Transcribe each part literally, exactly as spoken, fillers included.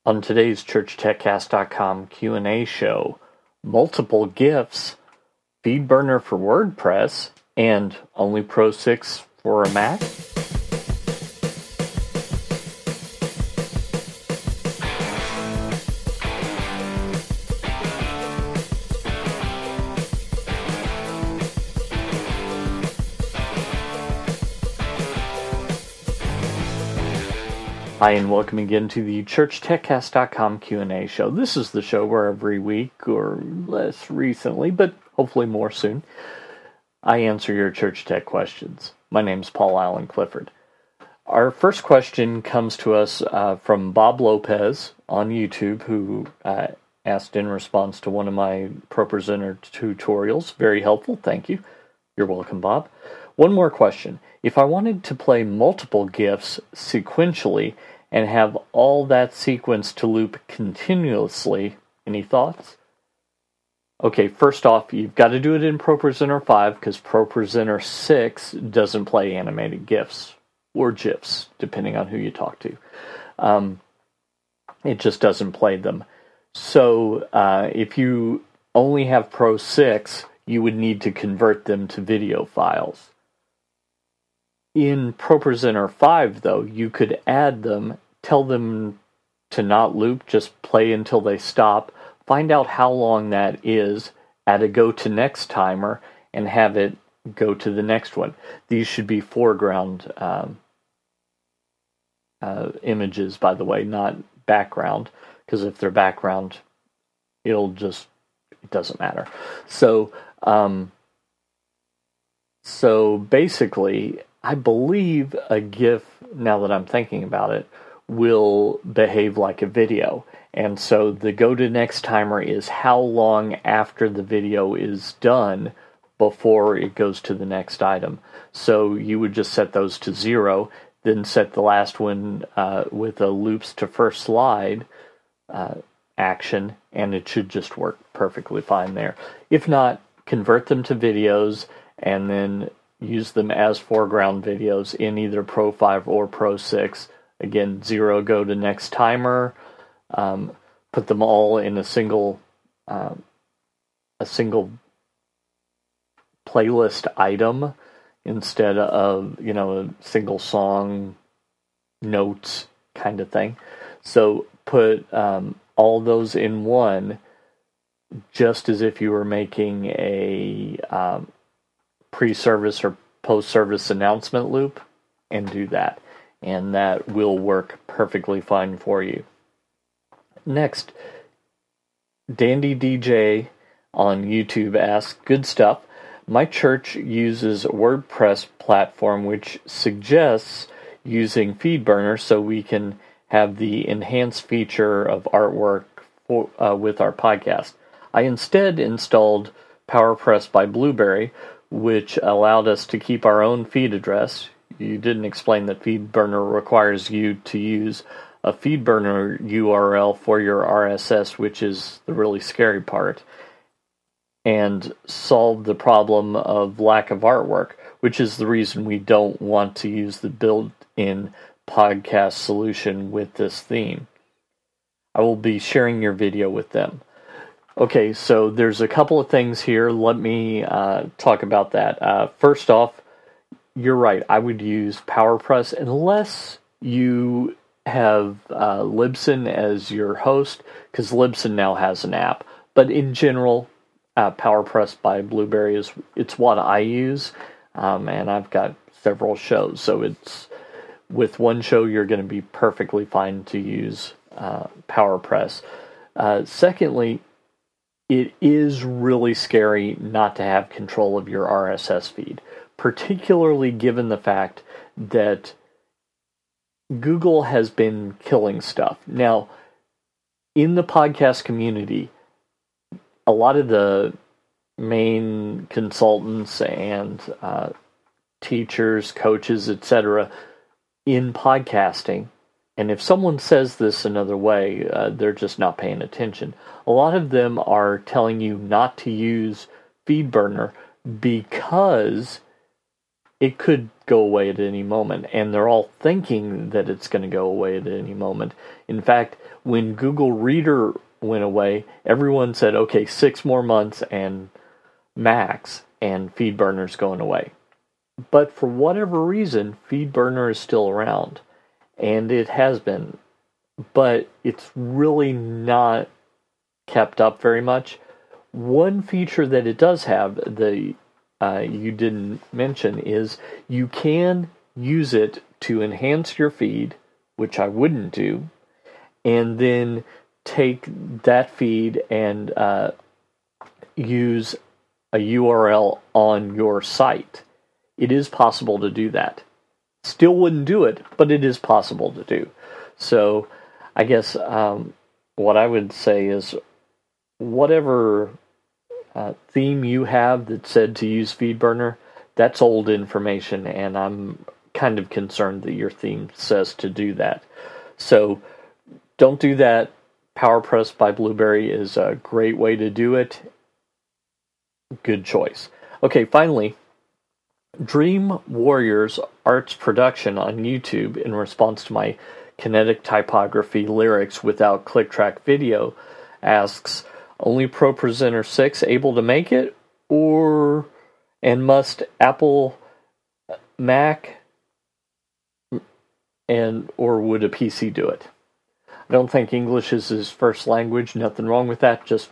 On today's Church Tech Cast dot com Q and A show, multiple GIFs, FeedBurner for WordPress, and only Pro six for a Mac? Hi, and welcome again to the Church Tech Cast dot com Q and A show. This is the show where every week, or less recently, but hopefully more soon, I answer your church tech questions. My name's Paul Allen Clifford. Our first question comes to us uh, from Bob Lopez on YouTube, who uh, asked in response to one of my ProPresenter tutorials. Very helpful, thank you. You're welcome, Bob. One more question. If I wanted to play multiple GIFs sequentially and have all that sequence to loop continuously, any thoughts? Okay, first off, you've got to do it in ProPresenter five because ProPresenter six doesn't play animated GIFs or GIFs, depending on who you talk to. Um, it just doesn't play them. So uh, if you only have Pro six, you would need to convert them to video files. In ProPresenter five, though, you could add them, tell them to not loop, just play until they stop, find out how long that is, add a go to next timer, and have it go to the next one. These should be foreground um, uh, images, by the way, not background, because if they're background, it'll just, it doesn't matter. So, um, so basically, I believe a GIF, now that I'm thinking about it, will behave like a video. And so the go to next timer is how long after the video is done before it goes to the next item. So you would just set those to zero, then set the last one uh, with a loops to first slide uh, action, and it should just work perfectly fine there. If not, convert them to videos and then use them as foreground videos in either Pro five or Pro six. Again, zero go to next timer. Um, put them all in a single um, a single playlist item instead of, you know, a single song notes kind of thing. So put um, all those in one, just as if you were making a um, pre-service or post-service announcement loop, and do that. And that will work perfectly fine for you. Next, Dandy D J on YouTube asks, good stuff. My church uses a WordPress platform which suggests using FeedBurner so we can have the enhanced feature of artwork for, uh, with our podcast. I instead installed PowerPress by Blueberry, which allowed us to keep our own feed address. You didn't explain that FeedBurner requires you to use a FeedBurner U R L for your R S S, which is the really scary part, and solve the problem of lack of artwork, which is the reason we don't want to use the built-in podcast solution with this theme. I will be sharing your video with them. Okay, so there's a couple of things here. Let me uh, talk about that. Uh, first off, you're right. I would use PowerPress unless you have uh, Libsyn as your host, because Libsyn now has an app. But in general, uh, PowerPress by Blueberry is it's what I use, um, and I've got several shows. So it's with one show, you're going to be perfectly fine to use uh, PowerPress. Uh, secondly, it is really scary not to have control of your R S S feed, particularly given the fact that Google has been killing stuff. Now, in the podcast community, a lot of the main consultants and uh, teachers, coaches, et cetera, in podcasting, and if someone says this another way, uh, they're just not paying attention. A lot of them are telling you not to use FeedBurner because it could go away at any moment, and they're all thinking that it's going to go away at any moment. In fact, when Google Reader went away, everyone said, okay, six more months and max, and FeedBurner's going away. But for whatever reason, FeedBurner is still around, and it has been, but it's really not kept up very much. One feature that it does have, the uh, you didn't mention, is you can use it to enhance your feed, which I wouldn't do, and then take that feed and uh, use a U R L on your site. It is possible to do that. Still wouldn't do it, but it is possible to do. So I guess um, what I would say is whatever uh, theme you have that said to use FeedBurner, that's old information, and I'm kind of concerned that your theme says to do that. So don't do that. PowerPress by Blueberry is a great way to do it. Good choice. Okay, finally, Dream Warriors Arts Production on YouTube, in response to my kinetic typography lyrics without click track video, asks, only ProPresenter six able to make it, or and must Apple, Mac, and or would a P C do it? I don't think English is his first language. Nothing wrong with that. Just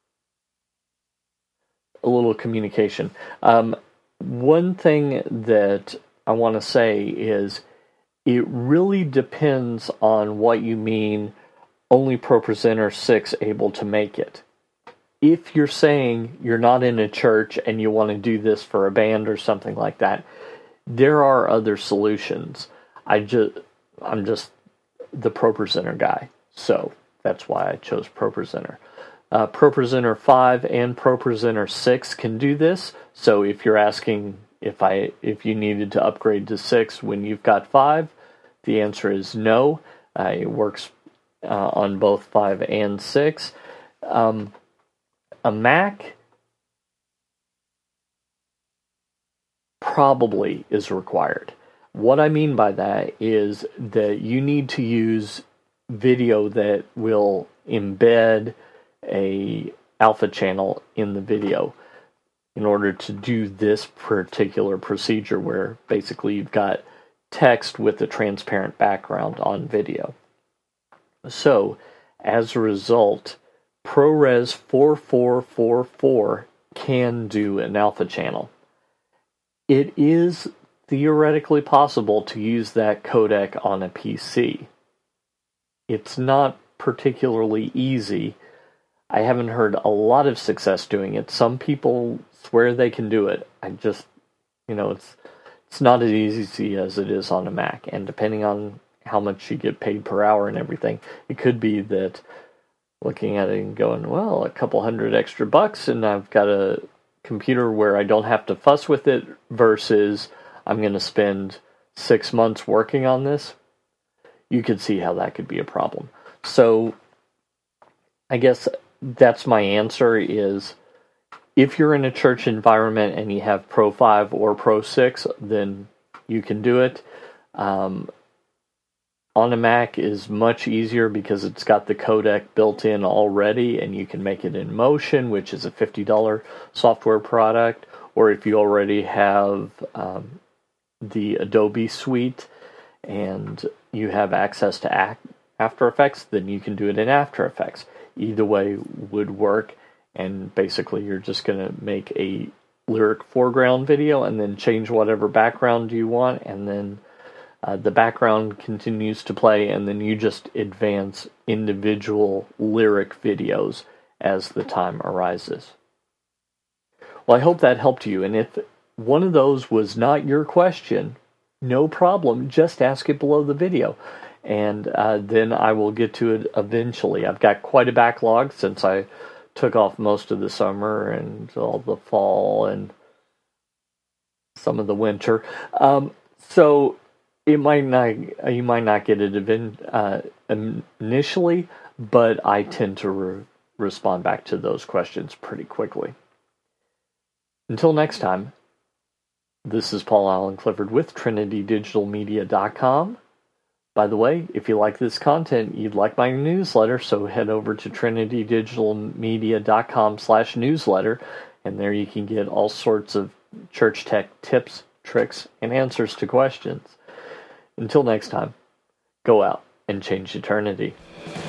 a little communication. Um, one thing that I want to say is it really depends on what you mean only ProPresenter six able to make it. If you're saying you're not in a church and you want to do this for a band or something like that, there are other solutions. I just, I'm just the ProPresenter guy, so that's why I chose ProPresenter. Uh, ProPresenter five and ProPresenter six can do this. So if you're asking if I if you needed to upgrade to six when you've got five, the answer is no. Uh, it works uh, on both five and six. Um, a Mac probably is required. What I mean by that is that you need to use video that will embed a alpha channel in the video in order to do this particular procedure, where basically you've got text with a transparent background on video. So as a result, ProRes four four four four can do an alpha channel. It is theoretically possible to use that codec on a P C. It's not particularly easy. I haven't heard a lot of success doing it. Some people swear they can do it. I just, you know, it's it's not as easy as it is on a Mac. And depending on how much you get paid per hour and everything, it could be that looking at it and going, well, a couple hundred extra bucks and I've got a computer where I don't have to fuss with it, versus I'm going to spend six months working on this. You could see how that could be a problem. So I guess that's my answer is, if you're in a church environment and you have Pro five or Pro six, then you can do it. Um, on a Mac is much easier because it's got the codec built in already, and you can make it in Motion, which is a fifty dollars software product. Or if you already have um, the Adobe suite and you have access to After Effects, then you can do it in After Effects. Either way would work, and basically you're just going to make a lyric foreground video and then change whatever background you want, and then uh, the background continues to play, and then you just advance individual lyric videos as the time arises. Well, I hope that helped you, and if one of those was not your question, no problem, just ask it below the video. And uh, then I will get to it eventually. I've got quite a backlog since I took off most of the summer and all the fall and some of the winter. Um, so it might not, you might not get it event, uh, initially, but I tend to re- respond back to those questions pretty quickly. Until next time, this is Paul Allen Clifford with Trinity Digital Media dot com. by the way, if you like this content, you'd like my newsletter, so head over to trinitydigitalmedia.com slash newsletter, and there you can get all sorts of church tech tips, tricks, and answers to questions. Until next time, go out and change eternity.